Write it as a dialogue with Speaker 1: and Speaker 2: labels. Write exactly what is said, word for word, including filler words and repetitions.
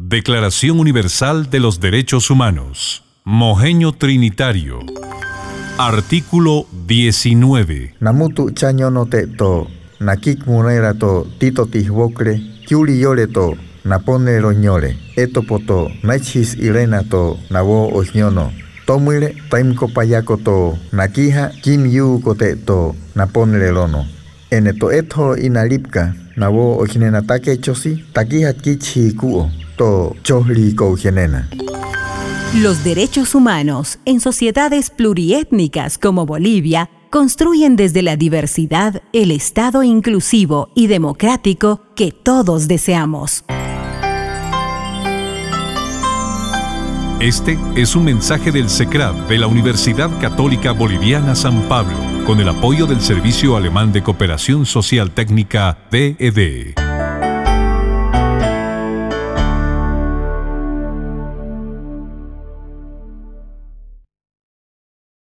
Speaker 1: Declaración Universal de los Derechos Humanos. Mojeño Trinitario. Artículo diecinueve.
Speaker 2: Namutu chañono te to, nakik munera to, tito tihbokre, kiuli yore to, napone roñore, eto poto, nachis irena to, nabo oñono, tomire, taimko payako to, nakija, kim yu kote to, napone lono. Eneto eto inalipka, nabo ojinena take chosi, takija kichi kuo, to chohli koujenena.
Speaker 3: Los derechos humanos en sociedades pluriétnicas como Bolivia construyen desde la diversidad el Estado inclusivo y democrático que todos deseamos.
Speaker 1: Este es un mensaje del SECRAB de la Universidad Católica Boliviana San Pablo, con el apoyo del Servicio Alemán de Cooperación Social Técnica D E D.